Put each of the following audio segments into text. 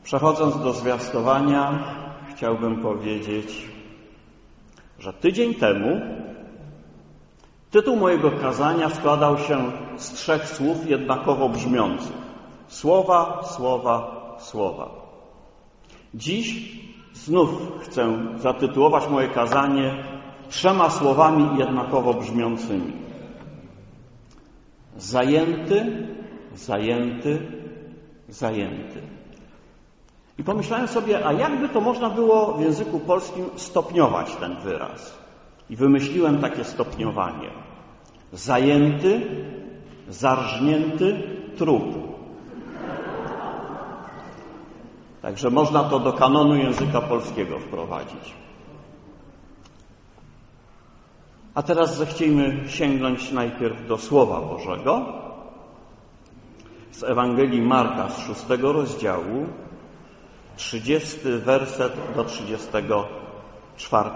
Przechodząc do zwiastowania, chciałbym powiedzieć, że tydzień temu tytuł mojego kazania składał się z 3 słów jednakowo brzmiących: słowa, słowa, słowa. Dziś znów chcę zatytułować moje kazanie 3 słowami jednakowo brzmiącymi: zajęty, zajęty, zajęty. I pomyślałem sobie, a jakby to można było w języku polskim stopniować ten wyraz. I wymyśliłem takie stopniowanie: zajęty, zarżnięty, trup. Także można to do kanonu języka polskiego wprowadzić. A teraz zechciejmy sięgnąć najpierw do Słowa Bożego z Ewangelii Marka z 6 rozdziału, 30 werset do 34.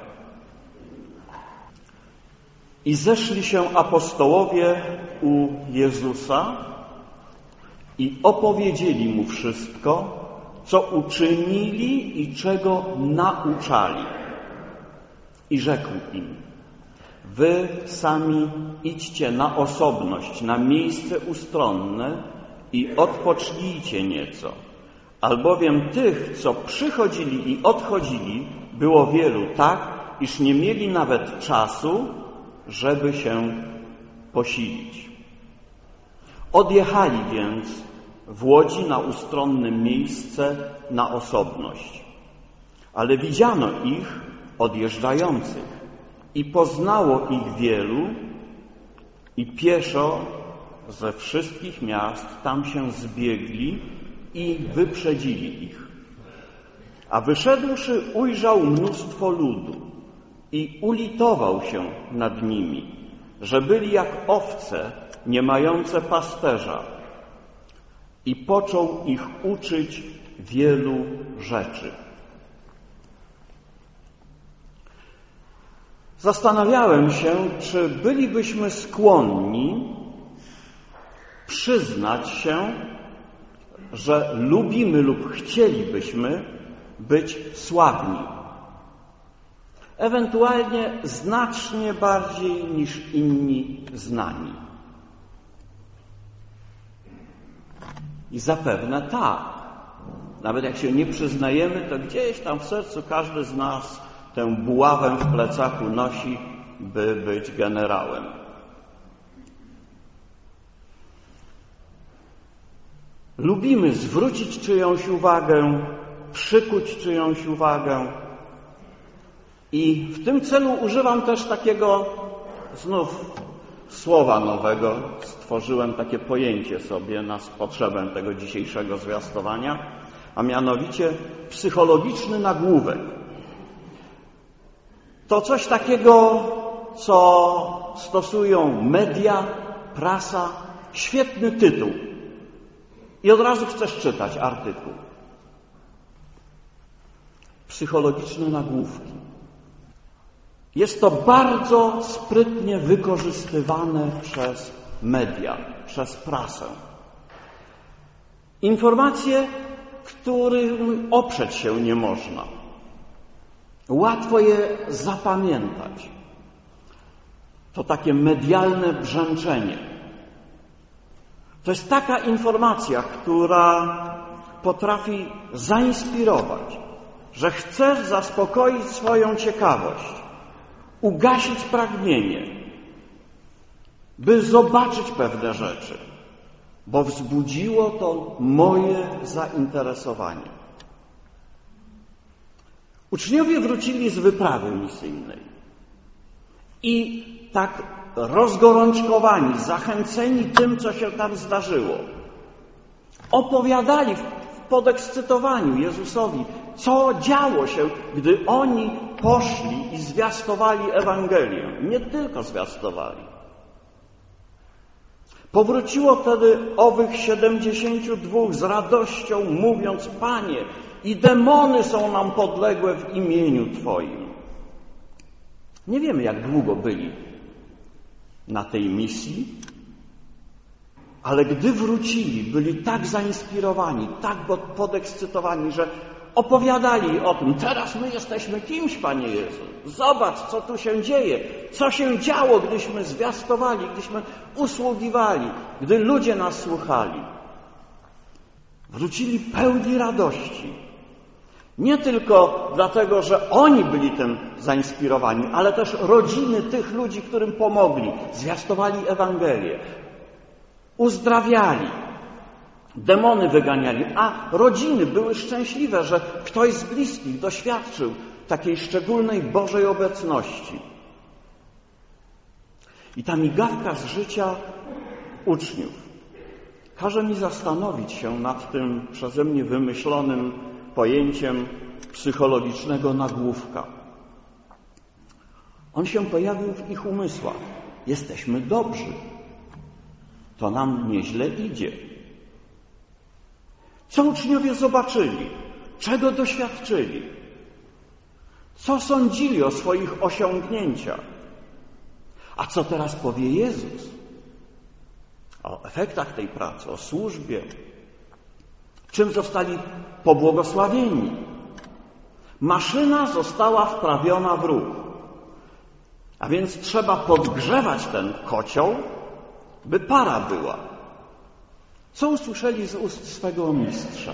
I zeszli się apostołowie u Jezusa i opowiedzieli Mu wszystko, co uczynili i czego nauczali. I rzekł im: wy sami idźcie na osobność, na miejsce ustronne i odpocznijcie nieco. Albowiem tych, co przychodzili i odchodzili, było wielu, tak, iż nie mieli nawet czasu, żeby się posilić. Odjechali więc w łodzi na ustronne miejsce, na osobność. Ale widziano ich odjeżdżających i poznało ich wielu i pieszo ze wszystkich miast tam się zbiegli i wyprzedzili ich. A wyszedłszy, ujrzał mnóstwo ludu i ulitował się nad nimi, że byli jak owce nie mające pasterza, i począł ich uczyć wielu rzeczy. Zastanawiałem się, czy bylibyśmy skłonni przyznać się, że lubimy lub chcielibyśmy być sławni. Ewentualnie znacznie bardziej niż inni znani. I zapewne tak. Nawet jak się nie przyznajemy, to gdzieś tam w sercu każdy z nas tę buławę w plecaku nosi, by być generałem. Lubimy zwrócić czyjąś uwagę, przykuć czyjąś uwagę. I w tym celu używam też takiego znów słowa nowego. Stworzyłem takie pojęcie sobie na potrzebę tego dzisiejszego zwiastowania, a mianowicie psychologiczny nagłówek. To coś takiego, co stosują media, prasa, świetny tytuł. I od razu chcesz czytać artykuł. Psychologiczne nagłówki. Jest to bardzo sprytnie wykorzystywane przez media, przez prasę. Informacje, którym oprzeć się nie można. Łatwo je zapamiętać. To takie medialne brzęczenie. To jest taka informacja, która potrafi zainspirować, że chcesz zaspokoić swoją ciekawość, ugasić pragnienie, by zobaczyć pewne rzeczy, bo wzbudziło to moje zainteresowanie. Uczniowie wrócili z wyprawy misyjnej i tak rozgorączkowani, zachęceni tym, co się tam zdarzyło, opowiadali w podekscytowaniu Jezusowi, co działo się, gdy oni poszli i zwiastowali Ewangelię. Nie tylko zwiastowali. Powróciło wtedy owych 72 z radością, mówiąc: Panie, i demony są nam podległe w imieniu Twoim. Nie wiemy, jak długo byli na tej misji, Ale gdy wrócili, byli tak zainspirowani, tak podekscytowani, że opowiadali o tym: teraz my jesteśmy kimś, Panie Jezu. Zobacz, co tu się dzieje. Co się działo, gdyśmy zwiastowali, gdyśmy usługiwali, gdy ludzie nas słuchali. Wrócili pełni radości. Nie tylko dlatego, że oni byli tym zainspirowani, ale też rodziny tych ludzi, którym pomogli. Zwiastowali Ewangelię. Uzdrawiali. Demony wyganiali, a rodziny były szczęśliwe, że ktoś z bliskich doświadczył takiej szczególnej Bożej obecności. I ta migawka z życia uczniów każe mi zastanowić się nad tym przeze mnie wymyślonym pojęciem psychologicznego nagłówka. On się pojawił w ich umysłach. Jesteśmy dobrzy. To nam nieźle idzie. Co uczniowie zobaczyli? Czego doświadczyli? Co sądzili o swoich osiągnięciach? A co teraz powie Jezus? O efektach tej pracy, o służbie. Czym zostali pobłogosławieni? Maszyna została wprawiona w ruch. A więc trzeba podgrzewać ten kocioł, by para była. Co usłyszeli z ust swego mistrza?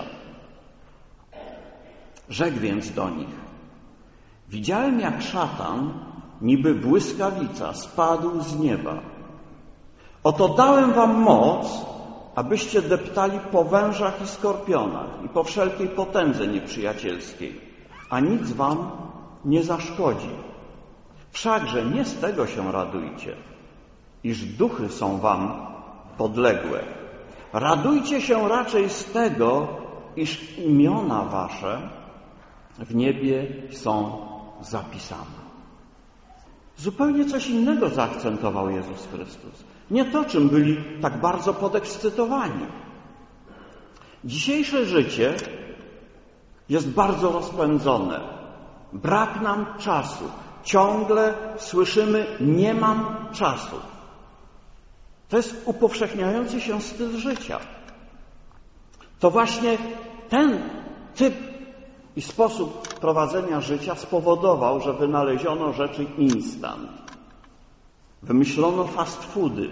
Rzekł więc do nich: widziałem, jak szatan, niby błyskawica, spadł z nieba. Oto dałem wam moc, abyście deptali po wężach i skorpionach i po wszelkiej potędze nieprzyjacielskiej, a nic wam nie zaszkodzi. Wszakże nie z tego się radujcie, iż duchy są wam podległe. Radujcie się raczej z tego, iż imiona wasze w niebie są zapisane. Zupełnie coś innego zaakcentował Jezus Chrystus. Nie to, czym byli tak bardzo podekscytowani. Dzisiejsze życie jest bardzo rozpędzone. Brak nam czasu. Ciągle słyszymy: nie mam czasu. To jest upowszechniający się styl życia. To właśnie ten typ i sposób prowadzenia życia spowodował, że wynaleziono rzeczy instant. Wymyślono fast foody.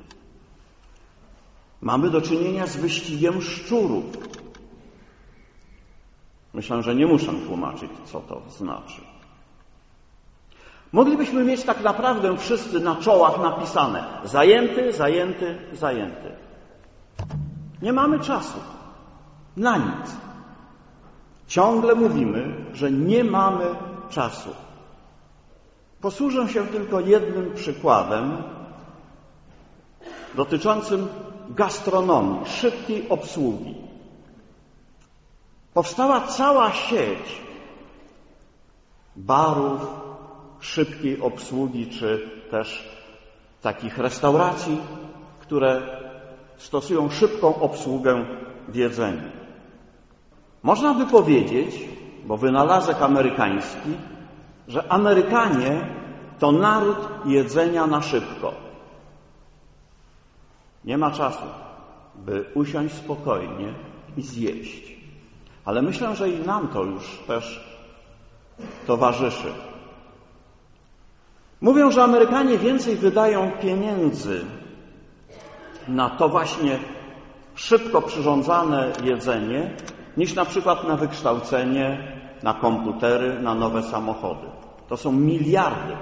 Mamy do czynienia z wyścigiem szczurów. Myślę, że nie muszę tłumaczyć, co to znaczy. Moglibyśmy mieć tak naprawdę wszyscy na czołach napisane: zajęty, zajęty, zajęty. Nie mamy czasu na nic. Ciągle mówimy, że nie mamy czasu. Posłużę się tylko jednym przykładem dotyczącym gastronomii, szybkiej obsługi. Powstała cała sieć barów szybkiej obsługi, czy też takich restauracji, które stosują szybką obsługę w jedzeniu. Można by powiedzieć, bo wynalazek amerykański, że Amerykanie to naród jedzenia na szybko. Nie ma czasu, by usiąść spokojnie i zjeść. Ale myślę, że i nam to już też towarzyszy. Mówią, że Amerykanie więcej wydają pieniędzy na to właśnie szybko przyrządzane jedzenie, niż na przykład na wykształcenie, na komputery, na nowe samochody. To są miliardy.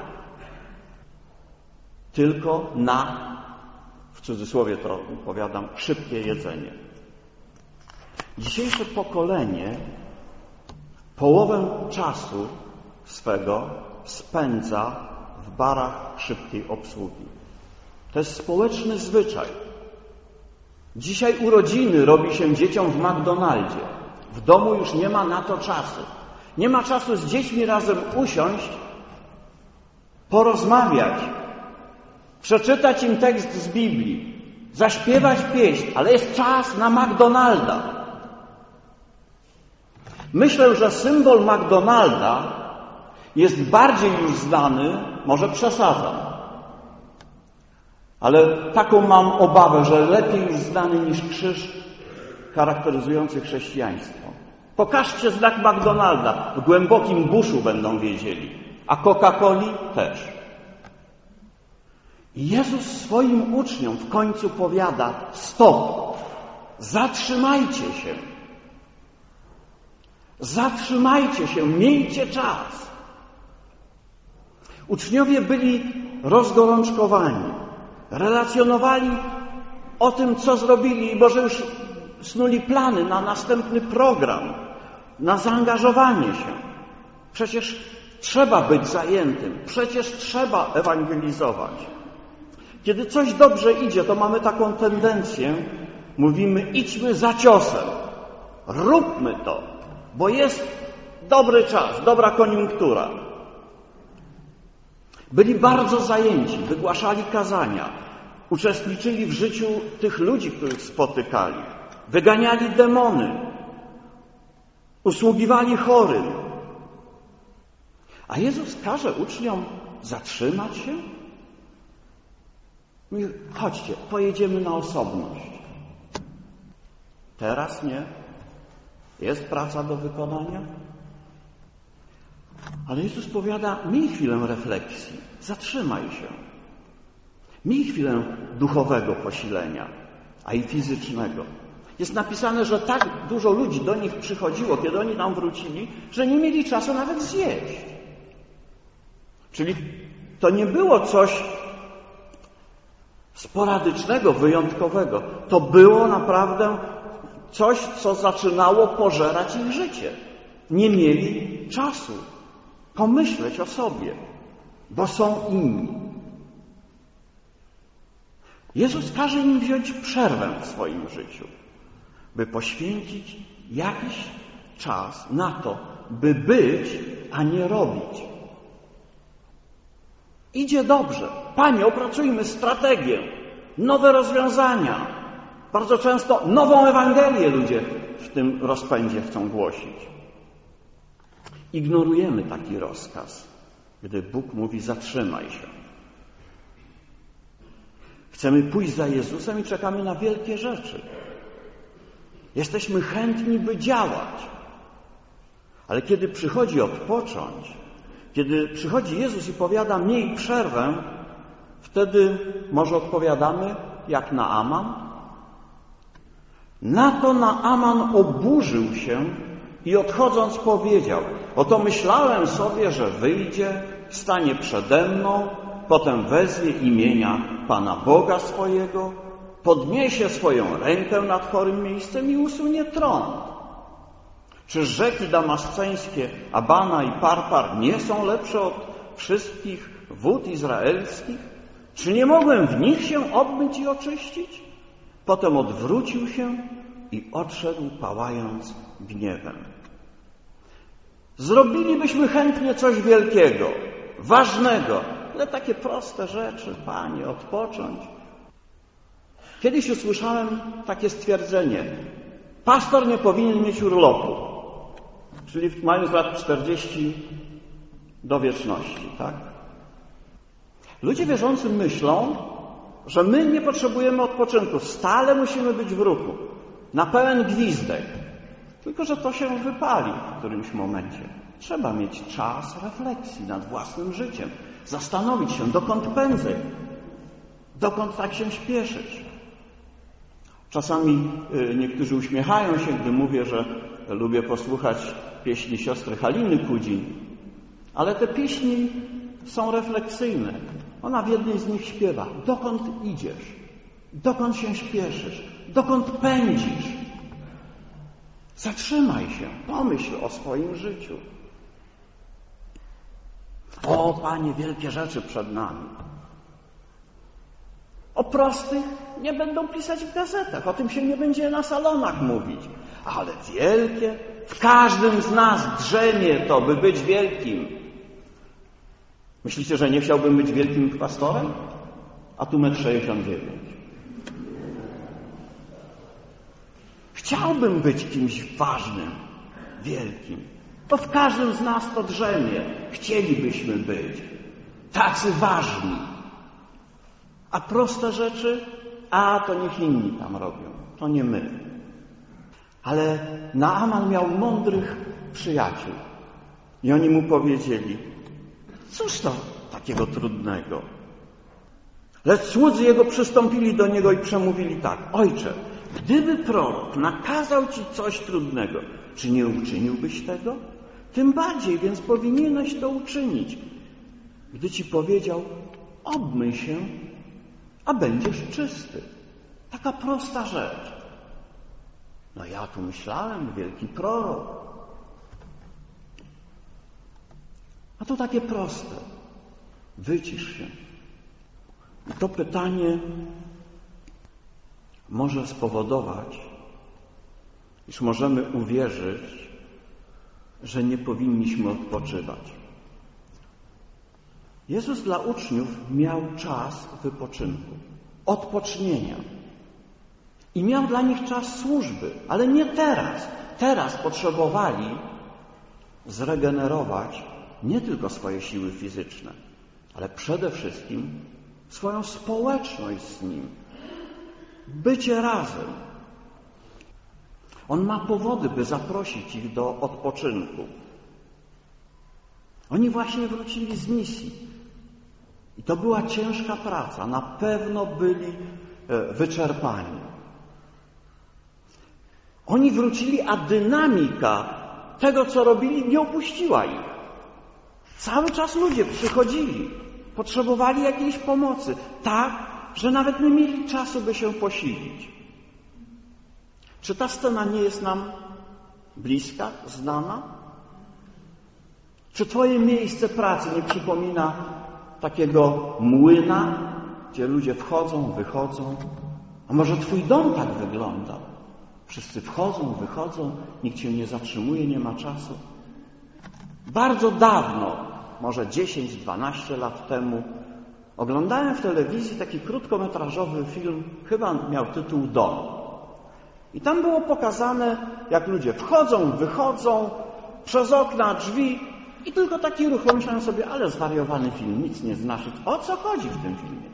Tylko na, w cudzysłowie to powiadam, szybkie jedzenie. Dzisiejsze pokolenie połowę czasu swego spędza w barach szybkiej obsługi. To jest społeczny zwyczaj. Dzisiaj urodziny robi się dzieciom w McDonaldzie. W domu już nie ma na to czasu. Nie ma czasu z dziećmi razem usiąść, porozmawiać, przeczytać im tekst z Biblii, zaśpiewać pieśń, ale jest czas na McDonalda. Myślę, że symbol McDonalda jest bardziej już znany, może przesadzam, Ale taką mam obawę, że lepiej już znany niż krzyż charakteryzujący chrześcijaństwo. Pokażcie znak McDonalda. W głębokim buszu będą wiedzieli. A Coca-Coli też. I Jezus swoim uczniom w końcu powiada: stop, zatrzymajcie się. Zatrzymajcie się, miejcie czas. Uczniowie byli rozgorączkowani. Relacjonowali o tym, co zrobili, bo że już snuli plany na następny program, na zaangażowanie się. Przecież trzeba być zajętym, przecież trzeba ewangelizować. Kiedy coś dobrze idzie, to mamy taką tendencję, mówimy: idźmy za ciosem, róbmy to, bo jest dobry czas, dobra koniunktura. Byli bardzo zajęci, wygłaszali kazania, uczestniczyli w życiu tych ludzi, których spotykali, wyganiali demony, usługiwali chorym. A Jezus każe uczniom zatrzymać się. Mówi: chodźcie, pojedziemy na osobność. Teraz nie. Jest praca do wykonania. Ale Jezus powiada: miej chwilę refleksji, zatrzymaj się. Miej chwilę duchowego posilenia, a i fizycznego. Jest napisane, że tak dużo ludzi do nich przychodziło, kiedy oni tam wrócili, że nie mieli czasu nawet zjeść. Czyli to nie było coś sporadycznego, wyjątkowego. To było naprawdę coś, co zaczynało pożerać ich życie. Nie mieli czasu pomyśleć o sobie, bo są inni. Jezus każe im wziąć przerwę w swoim życiu, by poświęcić jakiś czas na to, by być, a nie robić. Idzie dobrze. Panie, opracujmy strategię, nowe rozwiązania. Bardzo często nową Ewangelię ludzie w tym rozpędzie chcą głosić. Ignorujemy taki rozkaz, gdy Bóg mówi: zatrzymaj się. Chcemy pójść za Jezusem i czekamy na wielkie rzeczy. Jesteśmy chętni, by działać. Ale kiedy przychodzi odpocząć, kiedy przychodzi Jezus i powiada: miej przerwę, wtedy może odpowiadamy jak Naaman. Na to Naaman oburzył się i odchodząc powiedział: oto myślałem sobie, że wyjdzie, stanie przede mną, potem wezwie imienia Pana Boga swojego, podniesie swoją rękę nad chorym miejscem i usunie trąd. Czy rzeki damasceńskie Abana i Parpar nie są lepsze od wszystkich wód izraelskich? Czy nie mogłem w nich się obmyć i oczyścić? Potem odwrócił się i odszedł, pałając gniewem. Zrobilibyśmy chętnie coś wielkiego, ważnego, ale takie proste rzeczy, Panie, odpocząć. Kiedyś usłyszałem takie stwierdzenie: pastor nie powinien mieć urlopu, czyli mając lat 40 do wieczności, tak? Ludzie wierzący myślą, że my nie potrzebujemy odpoczynku, stale musimy być w ruchu, na pełen gwizdek. Tylko że to się wypali w którymś momencie. Trzeba mieć czas refleksji nad własnym życiem, zastanowić się, dokąd pędzę, dokąd tak się śpieszyć. Czasami niektórzy uśmiechają się, gdy mówię, że lubię posłuchać pieśni siostry Haliny Kudzin, ale te pieśni są refleksyjne. Ona w jednej z nich śpiewa: dokąd idziesz, dokąd się śpieszysz, dokąd pędzisz. Zatrzymaj się, pomyśl o swoim życiu. O, Panie, wielkie rzeczy przed nami. O prostych nie będą pisać w gazetach, o tym się nie będzie na salonach mówić. Ale wielkie, w każdym z nas drzemie to, by być wielkim. Myślicie, że nie chciałbym być wielkim pastorem? A tu 1,69 m. Chciałbym być kimś ważnym, wielkim. Bo w każdym z nas to drzemie. Chcielibyśmy być tacy ważni. A proste rzeczy, to niech inni tam robią, to nie my. Ale Naaman miał mądrych przyjaciół i oni mu powiedzieli: cóż to takiego trudnego? Lecz słudzy jego przystąpili do niego i przemówili tak: ojcze, gdyby prorok nakazał ci coś trudnego, czy nie uczyniłbyś tego? Tym bardziej więc powinieneś to uczynić, gdy ci powiedział: obmyj się, a będziesz czysty. Taka prosta rzecz. No ja tu myślałem, wielki prorok. A to takie proste. Wycisz się. I to pytanie może spowodować, iż możemy uwierzyć, że nie powinniśmy odpoczywać. Jezus dla uczniów miał czas wypoczynku, odpocznienia. I miał dla nich czas służby, ale nie teraz. Teraz potrzebowali zregenerować nie tylko swoje siły fizyczne, ale przede wszystkim swoją społeczność z Nim. Bycie razem. On ma powody, by zaprosić ich do odpoczynku. Oni właśnie wrócili z misji. I to była ciężka praca. Na pewno byli wyczerpani. Oni wrócili, a dynamika tego, co robili, nie opuściła ich. Cały czas ludzie przychodzili, potrzebowali jakiejś pomocy, tak, że nawet nie mieli czasu, by się posilić. Czy ta scena nie jest nam bliska, znana? Czy twoje miejsce pracy nie przypomina takiego młyna, gdzie ludzie wchodzą, wychodzą? A może twój dom tak wygląda? Wszyscy wchodzą, wychodzą, nikt się nie zatrzymuje, nie ma czasu. Bardzo dawno, może 10-12 lat temu, oglądałem w telewizji taki krótkometrażowy film, chyba miał tytuł Dom. I tam było pokazane, jak ludzie wchodzą, wychodzą, przez okna, drzwi i tylko taki ruch. Pomyślałem sobie, ale zwariowany film, nic nie znaczy. O co chodzi w tym filmie?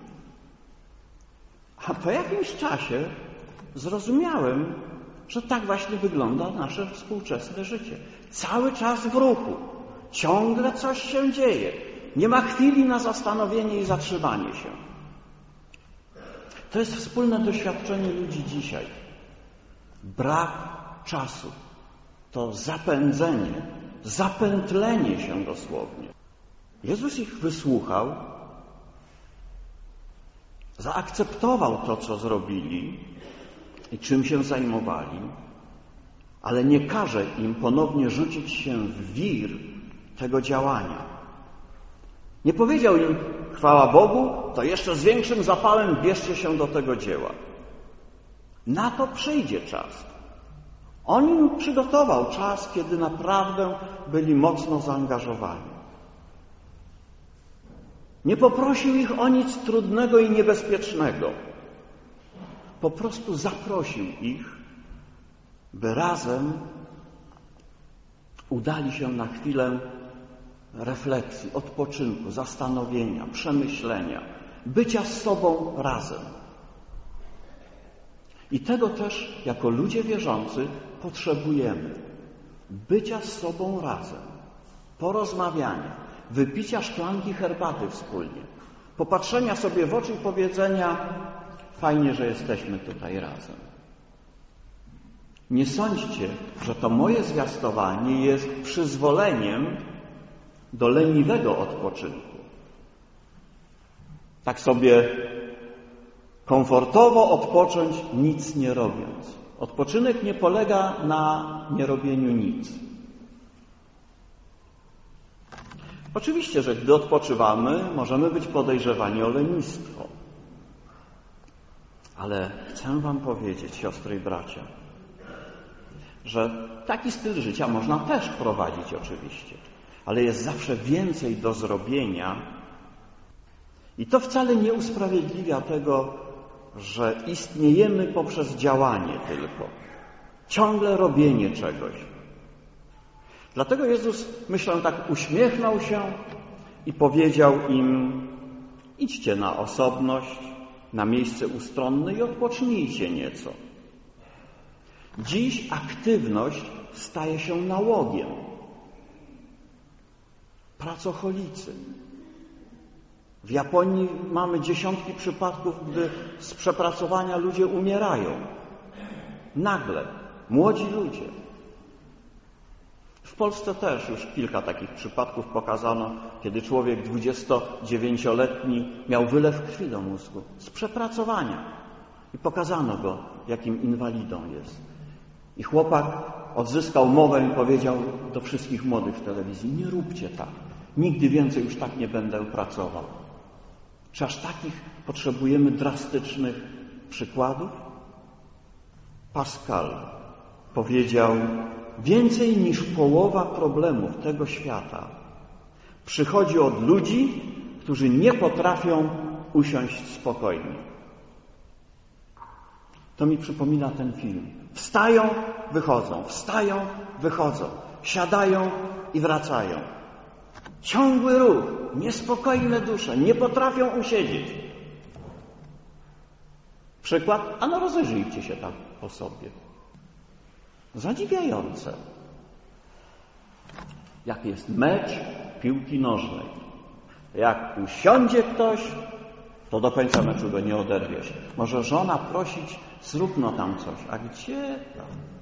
A po jakimś czasie zrozumiałem, że tak właśnie wygląda nasze współczesne życie. Cały czas w ruchu. Ciągle coś się dzieje. Nie ma chwili na zastanowienie i zatrzymanie się. To jest wspólne doświadczenie ludzi dzisiaj. Brak czasu. To zapędzenie, zapętlenie się dosłownie. Jezus ich wysłuchał, zaakceptował to, co zrobili i czym się zajmowali, ale nie każe im ponownie rzucić się w wir tego działania. Nie powiedział im: chwała Bogu, to jeszcze z większym zapałem bierzcie się do tego dzieła. Na to przyjdzie czas. On im przygotował czas, kiedy naprawdę byli mocno zaangażowani. Nie poprosił ich o nic trudnego i niebezpiecznego. Po prostu zaprosił ich, by razem udali się na chwilę refleksji, odpoczynku, zastanowienia, przemyślenia, bycia z sobą razem. I tego też jako ludzie wierzący potrzebujemy. Bycia z sobą razem, porozmawiania, wypicia szklanki herbaty wspólnie, popatrzenia sobie w oczy i powiedzenia: fajnie, że jesteśmy tutaj razem. Nie sądźcie, że to moje zwiastowanie jest przyzwoleniem do leniwego odpoczynku. Tak sobie komfortowo odpocząć, nic nie robiąc. Odpoczynek nie polega na nierobieniu nic. Oczywiście, że gdy odpoczywamy, możemy być podejrzewani o lenistwo. Ale chcę wam powiedzieć, siostry i bracia, że taki styl życia można też prowadzić oczywiście, ale jest zawsze więcej do zrobienia i to wcale nie usprawiedliwia tego, że istniejemy poprzez działanie tylko. Ciągle robienie czegoś. Dlatego Jezus, myślę, tak uśmiechnął się i powiedział im: idźcie na osobność, na miejsce ustronne i odpocznijcie nieco. Dziś aktywność staje się nałogiem. Pracocholicy. W Japonii mamy dziesiątki przypadków, gdy z przepracowania ludzie umierają. Nagle. Młodzi ludzie. W Polsce też już kilka takich przypadków pokazano, kiedy człowiek 29-letni miał wylew krwi do mózgu z przepracowania i pokazano go, jakim inwalidą jest. I chłopak odzyskał mowę i powiedział do wszystkich młodych w telewizji: nie róbcie tak, nigdy więcej już tak nie będę pracował. Czy aż takich potrzebujemy drastycznych przykładów? Pascal powiedział: więcej niż połowa problemów tego świata przychodzi od ludzi, którzy nie potrafią usiąść spokojnie. To mi przypomina ten film. Wstają, wychodzą, siadają i wracają. Ciągły ruch, niespokojne dusze, nie potrafią usiedzieć. Przykład? Ano rozejrzyjcie się tam po sobie. Zadziwiające. Jak jest mecz piłki nożnej. Jak usiądzie ktoś, to do końca meczu go nie oderwiesz. Może żona prosić: zrób no tam coś. A gdzie tam?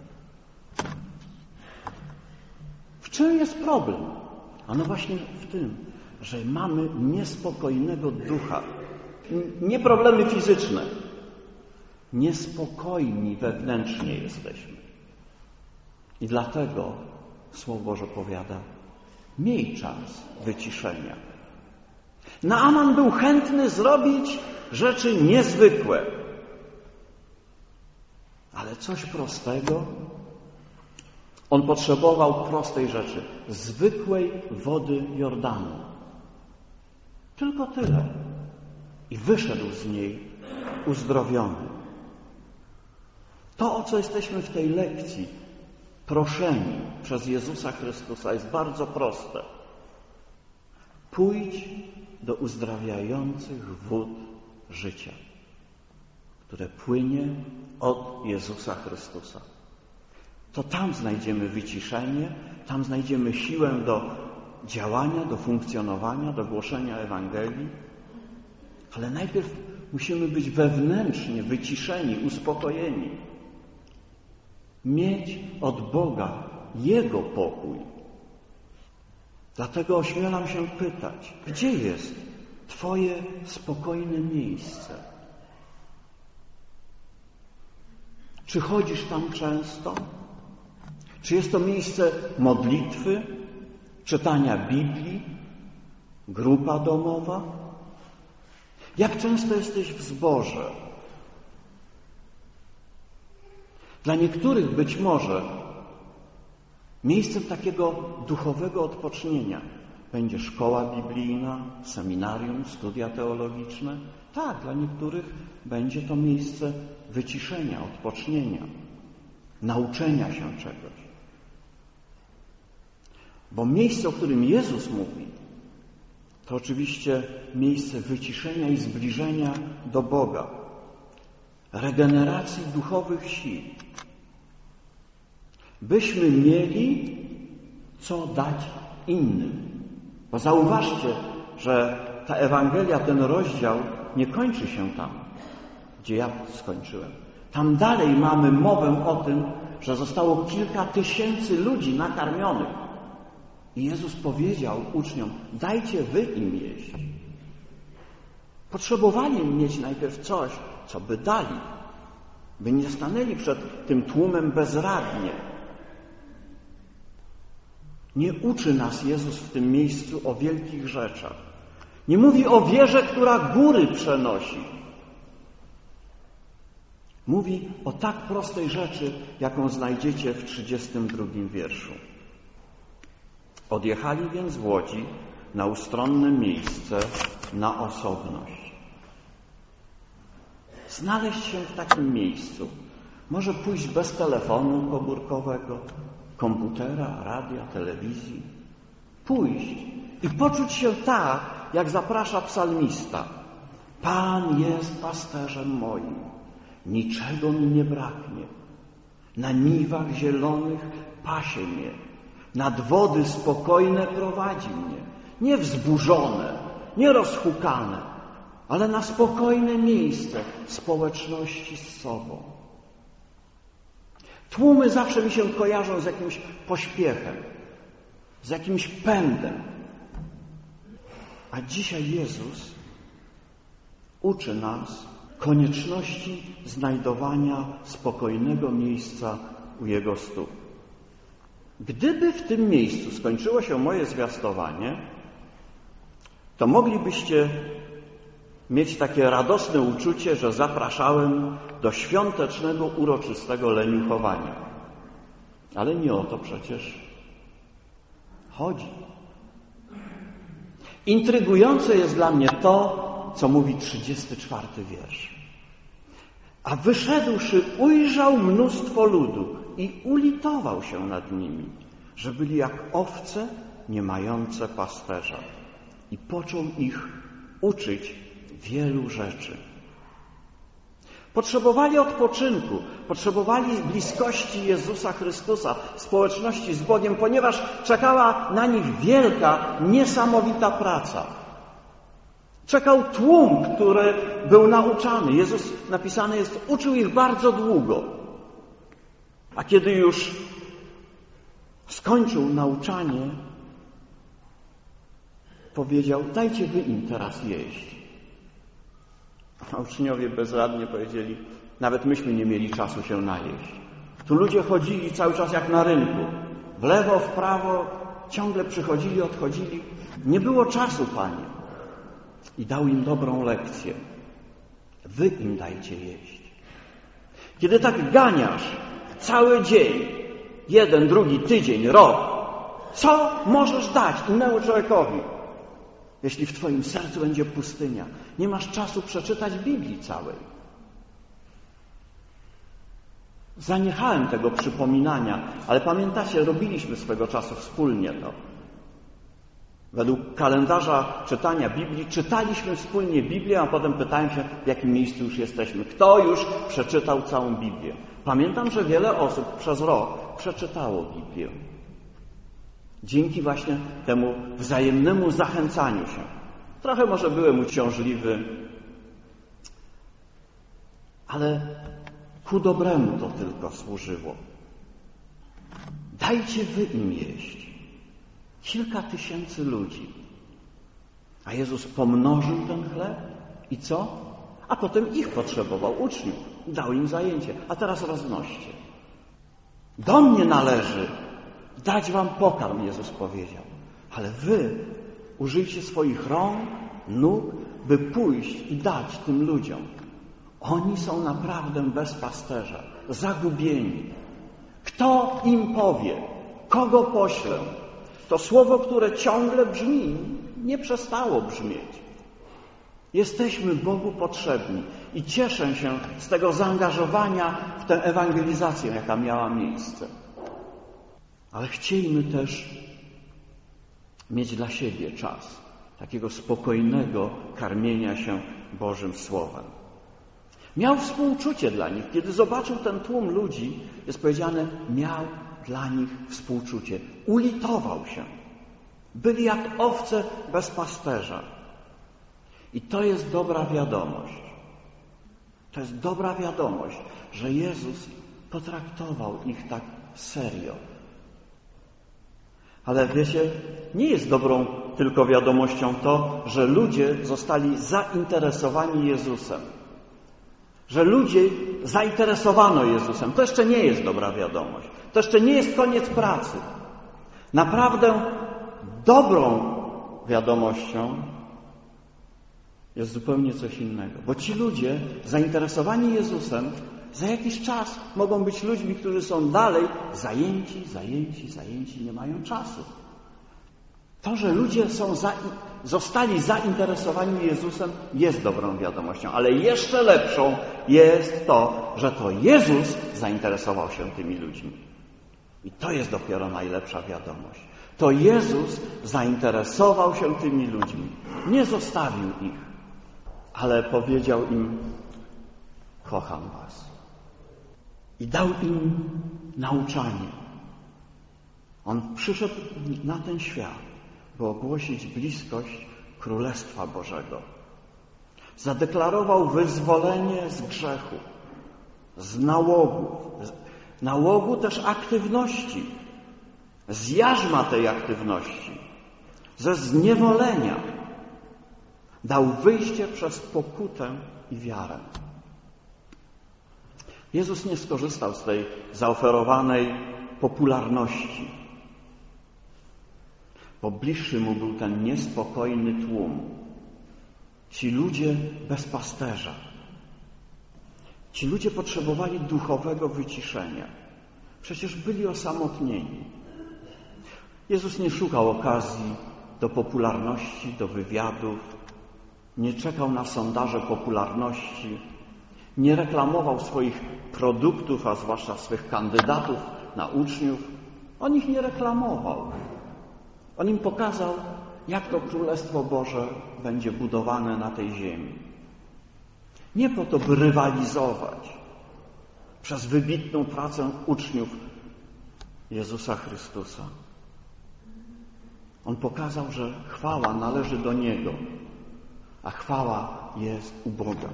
W czym jest problem? Ano właśnie w tym, że mamy niespokojnego ducha. Nie problemy fizyczne. Niespokojni wewnętrznie jesteśmy. I dlatego Słowo Boże powiada: miej czas wyciszenia. Naaman był chętny zrobić rzeczy niezwykłe. Ale coś prostego. On potrzebował prostej rzeczy. Zwykłej wody Jordanu. Tylko tyle. I wyszedł z niej uzdrowiony. To, o co jesteśmy w tej lekcji proszeni przez Jezusa Chrystusa, jest bardzo proste. Pójdź do uzdrawiających wód życia, które płynie od Jezusa Chrystusa. To tam znajdziemy wyciszenie, tam znajdziemy siłę do działania, do funkcjonowania, do głoszenia Ewangelii. Ale najpierw musimy być wewnętrznie wyciszeni, uspokojeni. Mieć od Boga Jego pokój. Dlatego ośmielam się pytać, gdzie jest Twoje spokojne miejsce? Czy chodzisz tam często? Czy jest to miejsce modlitwy, czytania Biblii, grupa domowa? Jak często jesteś w zborze? Dla niektórych być może miejscem takiego duchowego odpocznienia będzie szkoła biblijna, seminarium, studia teologiczne. Tak, dla niektórych będzie to miejsce wyciszenia, odpocznienia, nauczenia się czegoś. Bo miejsce, o którym Jezus mówi, to oczywiście miejsce wyciszenia i zbliżenia do Boga, regeneracji duchowych sił. Byśmy mieli co dać innym. Bo zauważcie, że ta Ewangelia, ten rozdział nie kończy się tam, gdzie ja skończyłem. Tam dalej mamy mowę o tym, że zostało kilka tysięcy ludzi nakarmionych. I Jezus powiedział uczniom: dajcie wy im jeść. Potrzebowali mieć najpierw coś, co by dali, by nie stanęli przed tym tłumem bezradnie. Nie uczy nas Jezus w tym miejscu o wielkich rzeczach. Nie mówi o wierze, która góry przenosi. Mówi o tak prostej rzeczy, jaką znajdziecie w 32 wierszu. Odjechali więc w łodzi na ustronne miejsce, na osobność. Znaleźć się w takim miejscu. Może pójść bez telefonu komórkowego, komputera, radia, telewizji. Pójść i poczuć się tak, jak zaprasza psalmista. Pan jest pasterzem moim, niczego mi nie braknie. Na niwach zielonych pasie mnie, nad wody spokojne prowadzi mnie. Nie wzburzone, nie rozhukane, ale na spokojne miejsce w społeczności z sobą. Tłumy zawsze mi się kojarzą z jakimś pośpiechem, z jakimś pędem. A dzisiaj Jezus uczy nas konieczności znajdowania spokojnego miejsca u Jego stóp. Gdyby w tym miejscu skończyło się moje zwiastowanie, to moglibyście mieć takie radosne uczucie, że zapraszałem do świątecznego, uroczystego leniuchowania. Ale nie o to przecież chodzi. Intrygujące jest dla mnie to, co mówi 34 wiersz. A wyszedłszy, ujrzał mnóstwo ludu i ulitował się nad nimi, że byli jak owce nie mające pasterza. I począł ich uczyć wielu rzeczy. Potrzebowali odpoczynku, potrzebowali bliskości Jezusa Chrystusa, społeczności z Bogiem, ponieważ czekała na nich wielka, niesamowita praca. Czekał tłum, który był nauczany. Jezus, napisane jest, uczył ich bardzo długo. A kiedy już skończył nauczanie, powiedział, dajcie wy im teraz jeść. A uczniowie bezradnie powiedzieli, nawet myśmy nie mieli czasu się najeść. Tu ludzie chodzili cały czas jak na rynku. W lewo, w prawo, ciągle przychodzili, odchodzili. Nie było czasu, Panie. I dał im dobrą lekcję. Wy im dajcie jeść. Kiedy tak ganiasz cały dzień, jeden, drugi tydzień, rok, co możesz dać innemu człowiekowi? Jeśli w twoim sercu będzie pustynia, nie masz czasu przeczytać Biblii całej. Zaniechałem tego przypominania, ale pamiętacie, robiliśmy swego czasu wspólnie to. Według kalendarza czytania Biblii czytaliśmy wspólnie Biblię, a potem pytałem się, w jakim miejscu już jesteśmy. Kto już przeczytał całą Biblię? Pamiętam, że wiele osób przez rok przeczytało Biblię. Dzięki właśnie temu wzajemnemu zachęcaniu się. Trochę może byłem uciążliwy, ale ku dobremu to tylko służyło. Dajcie wy im jeść. Kilka tysięcy ludzi. A Jezus pomnożył ten chleb i co? A potem ich potrzebował, uczniów. Dał im zajęcie. A teraz roznoście. Do mnie należy dać wam pokarm, Jezus powiedział. Ale wy użyjcie swoich rąk, nóg, by pójść i dać tym ludziom. Oni są naprawdę bez pasterza, zagubieni. Kto im powie? Kogo poślę? To słowo, które ciągle brzmi, nie przestało brzmieć. Jesteśmy Bogu potrzebni i cieszę się z tego zaangażowania w tę ewangelizację, jaka miała miejsce. Ale chcielibyśmy też mieć dla siebie czas takiego spokojnego karmienia się Bożym Słowem. Miał współczucie dla nich. Kiedy zobaczył ten tłum ludzi, jest powiedziane, miał dla nich współczucie. Ulitował się. Byli jak owce bez pasterza. I to jest dobra wiadomość. To jest dobra wiadomość, że Jezus potraktował ich tak serio. Ale wiecie, nie jest dobrą tylko wiadomością to, że ludzie zostali zainteresowani Jezusem. Że ludzie zainteresowano Jezusem. To jeszcze nie jest dobra wiadomość. To jeszcze nie jest koniec pracy. Naprawdę dobrą wiadomością jest zupełnie coś innego. Bo ci ludzie zainteresowani Jezusem za jakiś czas mogą być ludźmi, którzy są dalej zajęci, nie mają czasu. To, że ludzie zostali zainteresowani Jezusem, jest dobrą wiadomością, ale jeszcze lepszą jest to, że to Jezus zainteresował się tymi ludźmi. I to jest dopiero najlepsza wiadomość. To Jezus zainteresował się tymi ludźmi. Nie zostawił ich. ale powiedział im: kocham was. I dał im nauczanie. On przyszedł na ten świat, by ogłosić bliskość Królestwa Bożego. Zadeklarował wyzwolenie z grzechu, z nałogu też aktywności, z jarzma tej aktywności, ze zniewolenia. Dał wyjście przez pokutę i wiarę. Jezus nie skorzystał z tej zaoferowanej popularności, bo bliższy mu był ten niespokojny tłum. Ci ludzie bez pasterza. Ci ludzie potrzebowali duchowego wyciszenia. Przecież byli osamotnieni. Jezus nie szukał okazji do popularności, do wywiadów, nie czekał na sondaże popularności, nie reklamował swoich produktów, a zwłaszcza swych kandydatów na uczniów. On ich nie reklamował. On im pokazał, jak to Królestwo Boże będzie budowane na tej ziemi. Nie po to, by rywalizować przez wybitną pracę uczniów Jezusa Chrystusa. On pokazał, że chwała należy do Niego, a chwała jest u Boga.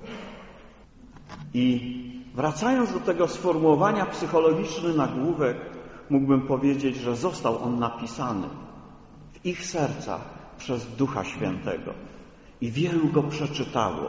I wracając do tego sformułowania psychologiczny nagłówek, mógłbym powiedzieć, że został on napisany w ich sercach przez Ducha Świętego i wielu go przeczytało.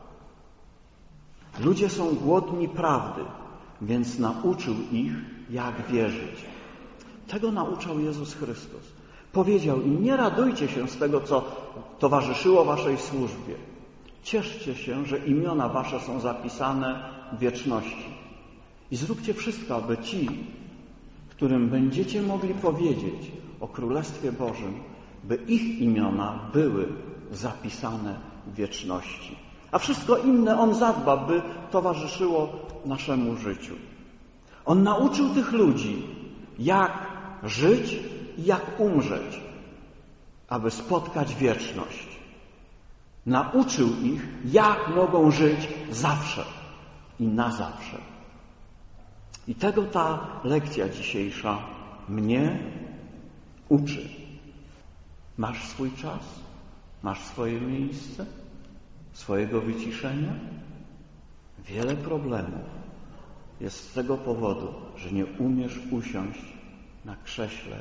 Ludzie są głodni prawdy, więc nauczył ich, jak wierzyć. Tego nauczał Jezus Chrystus. Powiedział im: nie radujcie się z tego, co towarzyszyło waszej służbie. Cieszcie się, że imiona wasze są zapisane w wieczności. I zróbcie wszystko, aby ci, którym będziecie mogli powiedzieć o Królestwie Bożym, by ich imiona były zapisane w wieczności. A wszystko inne On zadba, by towarzyszyło naszemu życiu. On nauczył tych ludzi, jak żyć i jak umrzeć, aby spotkać wieczność. Nauczył ich, jak mogą żyć zawsze i na zawsze. I tego ta lekcja dzisiejsza mnie uczy. Masz swój czas? Masz swoje miejsce? Swojego wyciszenia? Wiele problemów jest z tego powodu, że nie umiesz usiąść na krześle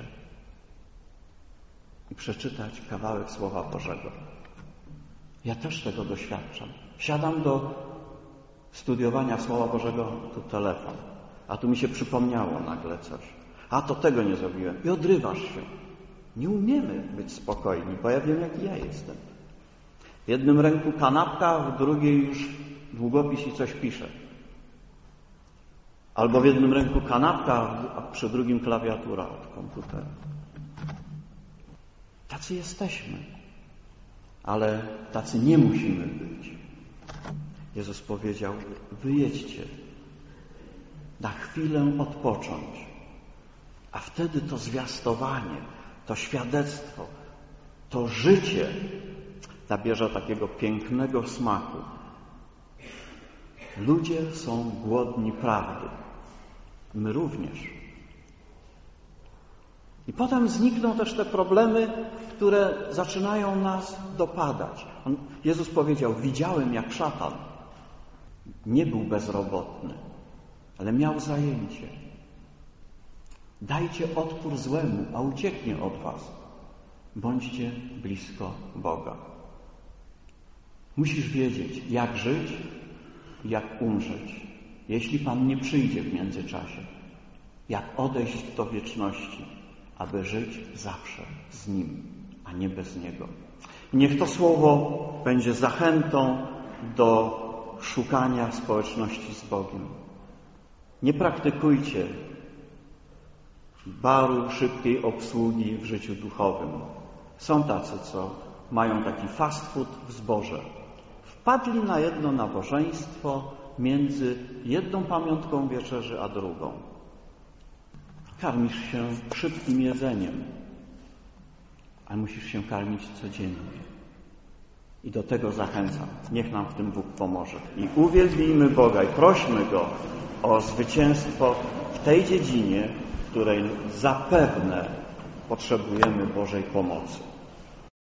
i przeczytać kawałek Słowa Bożego. Ja też tego doświadczam. Siadam do studiowania Słowa Bożego, tu telefon, a tu mi się przypomniało nagle coś. A to tego nie zrobiłem. I odrywasz się. Nie umiemy być spokojni, bo ja wiem, jaki ja jestem. W jednym ręku kanapka, w drugiej już długopis i coś piszę. Albo w jednym ręku kanapka, a przy drugim klawiatura od komputera. Tacy jesteśmy, ale tacy nie musimy być. Jezus powiedział: wyjedźcie, na chwilę odpocząć, a wtedy to zwiastowanie, to świadectwo, to życie nabierze takiego pięknego smaku. Ludzie są głodni prawdy. My również. I potem znikną też te problemy, które zaczynają nas dopadać. Jezus powiedział: widziałem, jak szatan nie był bezrobotny, ale miał zajęcie. Dajcie odpór złemu, a ucieknie od was. Bądźcie blisko Boga. Musisz wiedzieć, jak żyć, jak umrzeć, jeśli Pan nie przyjdzie w międzyczasie. Jak odejść do wieczności, aby żyć zawsze z Nim, a nie bez Niego. Niech to słowo będzie zachętą do szukania społeczności z Bogiem. Nie praktykujcie baru szybkiej obsługi w życiu duchowym. Są tacy, co mają taki fast food w zborze. Wpadli na jedno nabożeństwo między jedną pamiątką wieczerzy a drugą. Karmisz się szybkim jedzeniem, ale musisz się karmić codziennie. I do tego zachęcam. Niech nam w tym Bóg pomoże. I uwielbijmy Boga i prośmy Go o zwycięstwo w tej dziedzinie, w której zapewne potrzebujemy Bożej pomocy.